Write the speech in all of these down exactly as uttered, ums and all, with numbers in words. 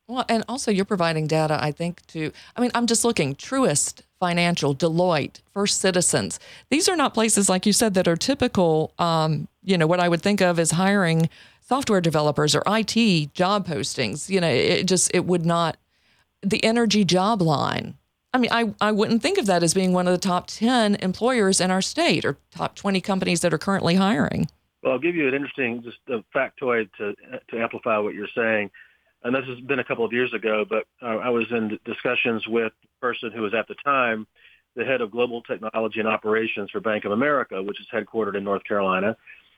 Well, and also you're providing data, I think, to, I mean, I'm just looking, Truist Financial, Deloitte, First Citizens. These are not places, like you said, that are typical, um, you know, what I would think of as hiring software developers or I T job postings. You know, it just, it would not, the energy job line. I mean, I, I wouldn't think of that as being one of the top ten employers in our state or top twenty companies that are currently hiring. Well, I'll give you an interesting just a factoid to to amplify what you're saying. And this has been a couple of years ago, but uh, I was in discussions with the person who was at the time the head of global technology and operations for Bank of America, which is headquartered in North Carolina.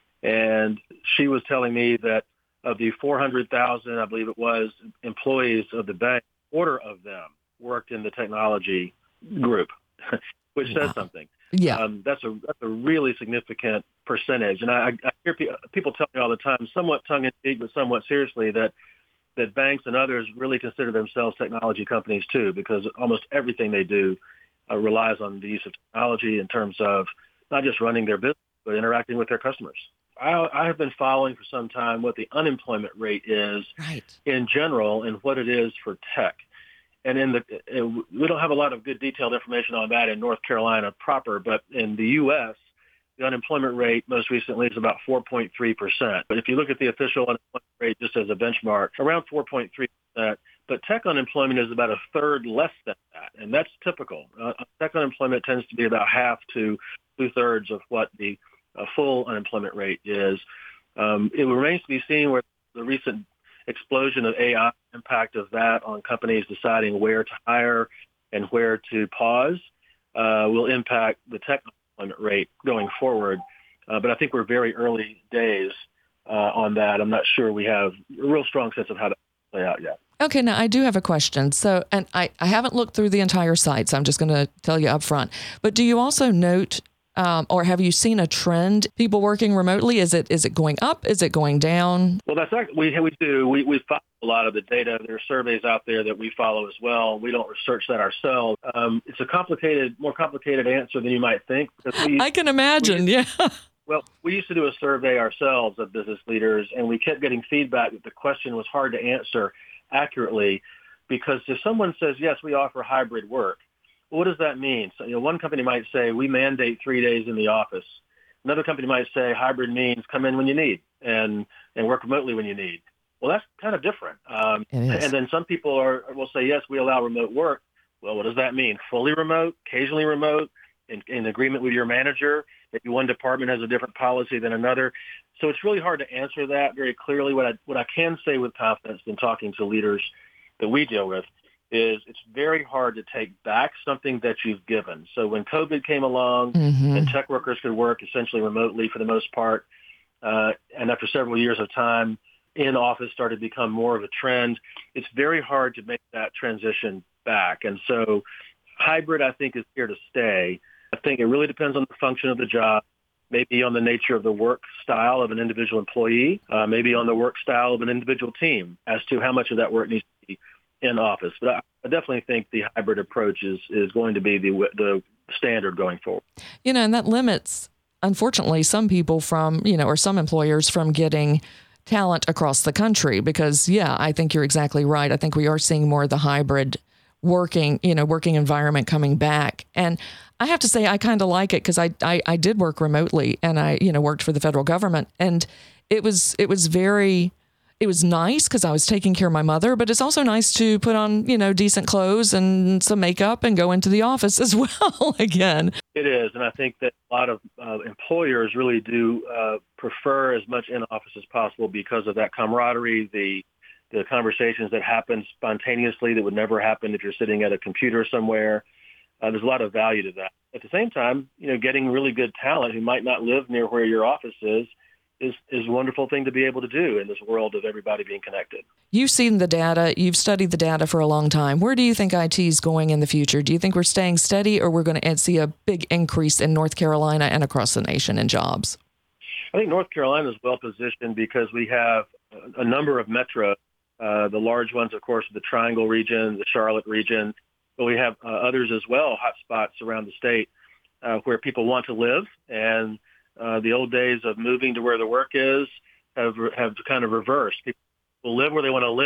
And she was telling me that of the four hundred thousand, I believe it was, employees of the bank, a quarter of them worked in the technology group, which says something. Yeah. Um, that's a that's a really significant percentage. And I, I hear pe- people tell me all the time, somewhat tongue-in-cheek, but somewhat seriously, that that banks and others really consider themselves technology companies too, because almost everything they do uh, relies on the use of technology in terms of not just running their business, but interacting with their customers. I, I have been following for some time what the unemployment rate is right. in general and what it is for tech. And in the, we don't have a lot of good detailed information on that in North Carolina proper, but in the U S, the unemployment rate most recently is about four point three percent. But if you look at the official unemployment rate just as a benchmark, around four point three percent. But tech unemployment is about a third less than that, and that's typical. Uh, tech unemployment tends to be about half to two-thirds of what the uh, full unemployment rate is. Um, it remains to be seen where the recent explosion of A I impact of that on companies deciding where to hire and where to pause uh, will impact the tech unemployment rate going forward. Uh, but I think we're very early days uh, on that. I'm not sure we have a real strong sense of how to play out yet. Okay, now I do have a question. So, and I, I haven't looked through the entire site, so I'm just going to tell you up front. But do you also note, um, or have you seen a trend, people working remotely? Is it is it going up? Is it going down? Well, that's actually, we we do. We we follow a lot of the data. There are surveys out there that we follow as well. We don't research that ourselves. Um, it's a complicated, more complicated answer than you might think. We, I can imagine. we, yeah. Well, we used to do a survey ourselves of business leaders, and we kept getting feedback that the question was hard to answer accurately, because if someone says, yes, we offer hybrid work, well, what does that mean? So, you know, one company might say we mandate three days in the office. Another company might say hybrid means come in when you need and, and work remotely when you need. Well, that's kind of different. Um, and then some people are will say, yes, we allow remote work. Well, what does that mean? Fully remote, occasionally remote, in, in agreement with your manager? Maybe one department has a different policy than another. So it's really hard to answer that very clearly. What I, what I can say with confidence in talking to leaders that we deal with is it's very hard to take back something that you've given. So when COVID came along mm-hmm. and tech workers could work essentially remotely for the most part, uh, and after several years of time, in-office started to become more of a trend, it's very hard to make that transition back. And so hybrid, I think, is here to stay. I think it really depends on the function of the job, maybe on the nature of the work style of an individual employee, uh, maybe on the work style of an individual team as to how much of that work needs to be in office. But I, I definitely think the hybrid approach is, is going to be the the standard going forward. You know, and that limits, unfortunately, some people from, you know, or some employers from getting talent across the country because, yeah, I think you're exactly right. I think we are seeing more of the hybrid working, you know, working environment coming back. And I have to say, I kind of like it because I, I, I did work remotely and I, you know, worked for the federal government. And it was, it was very, it was nice because I was taking care of my mother, but it's also nice to put on, you know, decent clothes and some makeup and go into the office as well again. It is. And I think that a lot of uh, employers really do uh, prefer as much in office as possible because of that camaraderie, the the conversations that happen spontaneously that would never happen if you're sitting at a computer somewhere. Uh, there's a lot of value to that. At the same time, you know, getting really good talent who might not live near where your office is, is, is a wonderful thing to be able to do in this world of everybody being connected. You've seen the data. You've studied the data for a long time. Where do you think I T is going in the future? Do you think we're staying steady or we're going to see a big increase in North Carolina and across the nation in jobs? I think North Carolina is well positioned because we have a number of metros. Uh, the large ones, of course, are the Triangle region, the Charlotte region, but we have uh, others as well, hotspots around the state uh, where people want to live. And uh, the old days of moving to where the work is have have kind of reversed. People live where they want to live,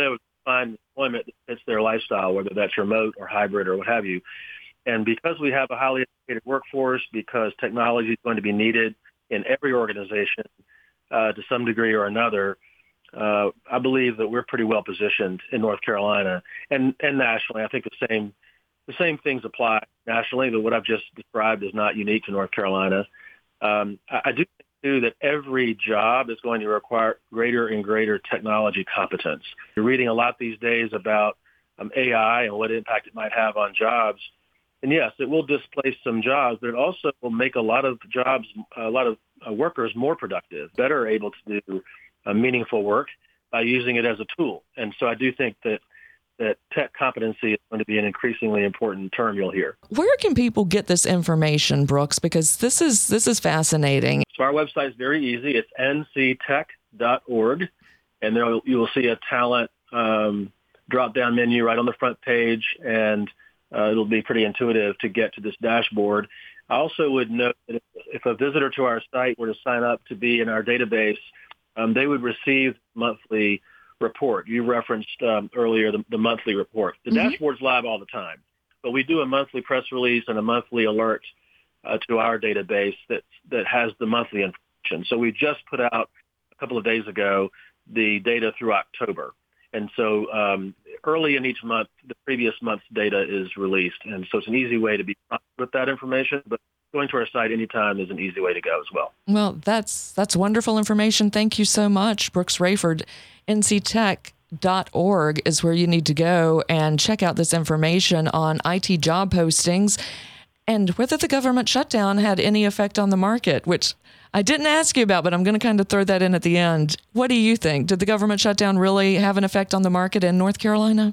find employment that fits their lifestyle, whether that's remote or hybrid or what have you. And because we have a highly educated workforce, because technology is going to be needed in every organization uh, to some degree or another, uh, I believe that we're pretty well positioned in North Carolina and, and nationally. I think the same the same things apply nationally, but what I've just described is not unique to North Carolina. Um, I, I do think, too, that every job is going to require greater and greater technology competence. You're reading a lot these days about um, A I and what impact it might have on jobs. And yes, it will displace some jobs, but it also will make a lot of jobs, a lot of uh, workers more productive, better able to do uh, meaningful work by using it as a tool. And so I do think that that tech competency is going to be an increasingly important term you'll hear. Where can people get this information, Brooks? Because this is this is fascinating. So our website is very easy. It's n c tech dot org, and there you will see a talent um, drop-down menu right on the front page, and Uh, it'll be pretty intuitive to get to this dashboard. I also would note that if, if a visitor to our site were to sign up to be in our database, um, they would receive monthly report. You referenced um, earlier the, the monthly report. The mm-hmm. dashboard's live all the time, but we do a monthly press release and a monthly alert uh, to our database that that has the monthly information. So we just put out a couple of days ago the data through October. And so um, early in each month, the previous month's data is released. And so it's an easy way to be with that information, but going to our site anytime is an easy way to go as well. Well, that's that's wonderful information. Thank you so much, Brooks Rayford. n c tech dot org is where you need to go and check out this information on I T job postings and whether the government shutdown had any effect on the market, which I didn't ask you about, but I'm going to kind of throw that in at the end. What do you think? Did the government shutdown really have an effect on the market in North Carolina?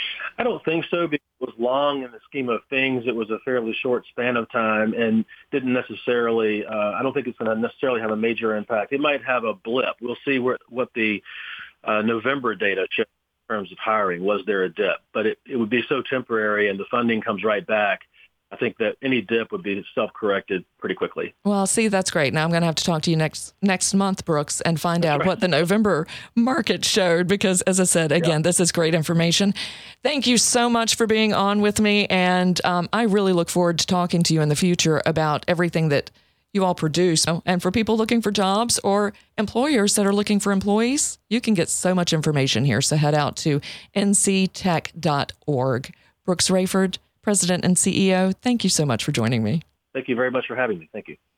I don't think so, because it was long in the scheme of things. It was a fairly short span of time and didn't necessarily, uh, I don't think it's going to necessarily have a major impact. It might have a blip. We'll see where, what the uh, November data shows in terms of hiring. Was there a dip? But it, it would be so temporary and the funding comes right back. I think that any dip would be self-corrected pretty quickly. Well, see, that's great. Now I'm going to have to talk to you next next month, Brooks, and find that's out right. what the November market showed, because as I said, again, yeah. this is great information. Thank you so much for being on with me. And um, I really look forward to talking to you in the future about everything that you all produce. And for people looking for jobs or employers that are looking for employees, you can get so much information here. So head out to n c tech dot org. Brooks Rayford, President and C E O, thank you so much for joining me. Thank you very much for having me. Thank you.